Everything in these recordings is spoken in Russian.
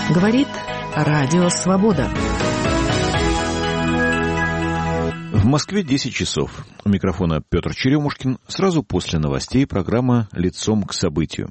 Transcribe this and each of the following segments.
Говорит Радио Свобода. В Москве 10 часов. У микрофона Петр Черемушкин. Сразу после новостей программа «Лицом к событию».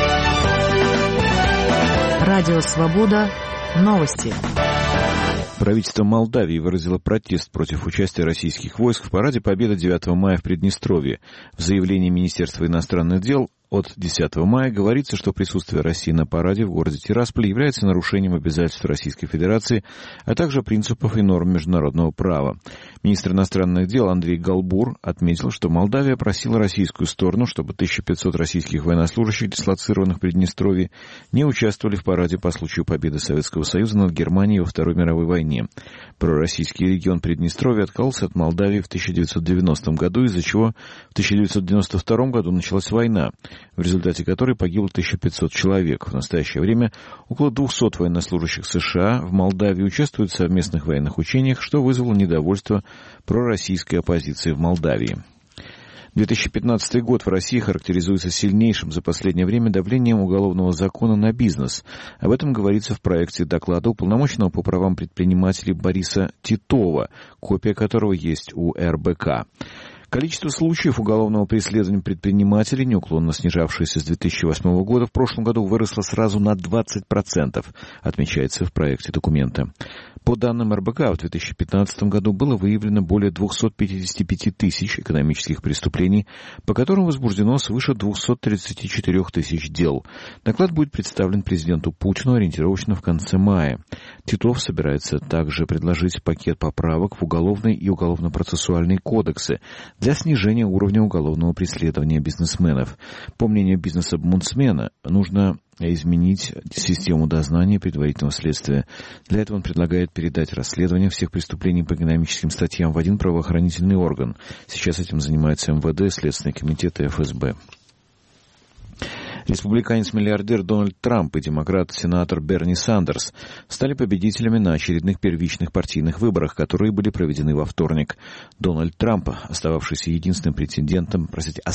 Радио Свобода. Новости. Правительство Молдавии выразило протест против участия российских войск в параде Победы 9 мая в Приднестровье. В заявлении Министерства иностранных дел от 10 мая говорится, что присутствие России на параде в городе Тирасполь является нарушением обязательств Российской Федерации, а также принципов и норм международного права. Министр иностранных дел Андрей Галбур отметил, что Молдавия просила российскую сторону, чтобы 1500 российских военнослужащих, дислоцированных в Приднестровье, не участвовали в параде по случаю победы Советского Союза над Германией во Второй мировой войне. Пророссийский регион Приднестровья отказался от Молдавии в 1990 году, из-за чего в 1992 году началась война, в результате которой погибло 1500 человек. В настоящее время около 200 военнослужащих США в Молдавии участвуют в совместных военных учениях, что вызвало недовольство пророссийской оппозиции в Молдавии. 2015 год в России характеризуется сильнейшим за последнее время давлением уголовного закона на бизнес. Об этом говорится в проекте доклада уполномоченного по правам предпринимателей Бориса Титова, копия которого есть у РБК. Количество случаев уголовного преследования предпринимателей, неуклонно снижавшееся с 2008 года, в прошлом году выросло сразу на 20%, отмечается в проекте документа. По данным РБК, в 2015 году было выявлено более 255 тысяч экономических преступлений, по которым возбуждено свыше 234 тысяч дел. Доклад будет представлен президенту Путину ориентировочно в конце мая. Титов собирается также предложить пакет поправок в уголовный и уголовно-процессуальные кодексы для снижения уровня уголовного преследования бизнесменов. По мнению бизнес-омбудсмена, нужно изменить систему дознания и предварительного следствия. Для этого он предлагает передать расследование всех преступлений по экономическим статьям в один правоохранительный орган. Сейчас этим занимается МВД, Следственный комитет и ФСБ. Республиканец-миллиардер Дональд Трамп и демократ-сенатор Берни Сандерс стали победителями на очередных первичных партийных выборах, которые были проведены во вторник. Дональд Трамп, оставшийся единственным претендентом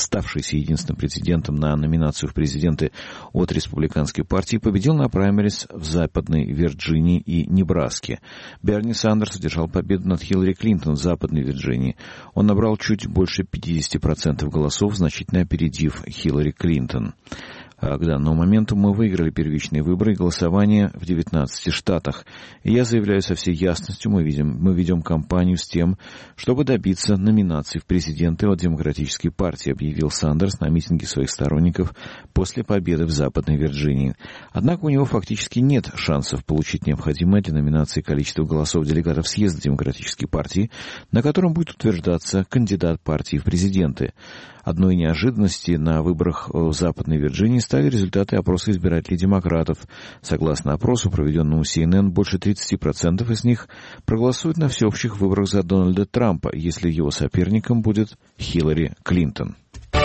на номинацию в президенты от республиканской партии, победил на праймерис в Западной Вирджинии и Небраске. Берни Сандерс одержал победу над Хиллари Клинтон в Западной Вирджинии. Он набрал чуть больше 50% голосов, значительно опередив Хиллари Клинтон. К данному моменту мы выиграли первичные выборы и голосование в 19 штатах. И я заявляю со всей ясностью, мы ведем кампанию с тем, чтобы добиться номинации в президенты от Демократической партии, объявил Сандерс на митинге своих сторонников после победы в Западной Вирджинии. Однако у него фактически нет шансов получить необходимое для номинации количество голосов делегатов съезда Демократической партии, на котором будет утверждаться кандидат партии в президенты. Одной неожиданности на выборах в Западной Вирджинии стали результаты опроса избирателей демократов. Согласно опросу, проведенному CNN, больше 30% из них проголосуют на всеобщих выборах за Дональда Трампа, если его соперником будет Хиллари Клинтон.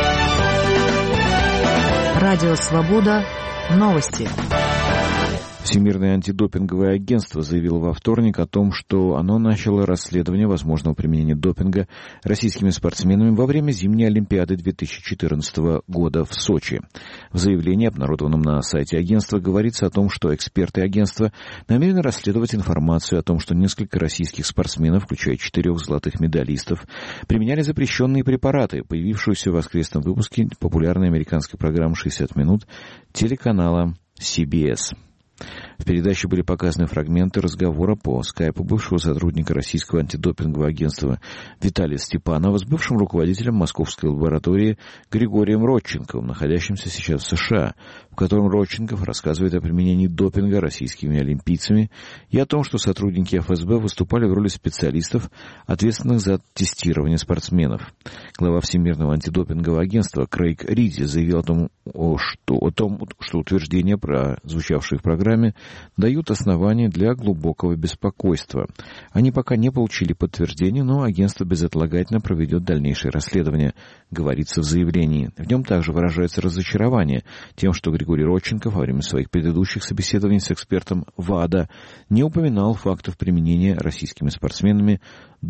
Радио Свобода. Новости. Всемирное антидопинговое агентство заявило во вторник о том, что оно начало расследование возможного применения допинга российскими спортсменами во время зимней Олимпиады 2014 года в Сочи. В заявлении, обнародованном на сайте агентства, говорится о том, что эксперты агентства намерены расследовать информацию о том, что несколько российских спортсменов, включая 4 золотых медалистов, применяли запрещенные препараты, появившиеся в воскресном выпуске популярной американской программы «60 минут» телеканала CBS. В передаче были показаны фрагменты разговора по скайпу бывшего сотрудника российского антидопингового агентства Виталия Степанова с бывшим руководителем московской лаборатории Григорием Родченковым, находящимся сейчас в США, в котором Родченков рассказывает о применении допинга российскими олимпийцами и о том, что сотрудники ФСБ выступали в роли специалистов, ответственных за тестирование спортсменов. Глава Всемирного антидопингового агентства Крейг Риди заявил о том, что утверждения, прозвучавшие в программе, дают основания для глубокого беспокойства. Они пока не получили подтверждения, но агентство безотлагательно проведет дальнейшее расследование, говорится в заявлении. В нем также выражается разочарование тем, что Григорий Родченков во время своих предыдущих собеседований с экспертом ВАДА не упоминал фактов применения российскими спортсменами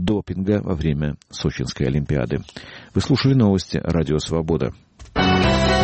допинга во время Сочинской Олимпиады. Вы слушали новости «Радио Свобода».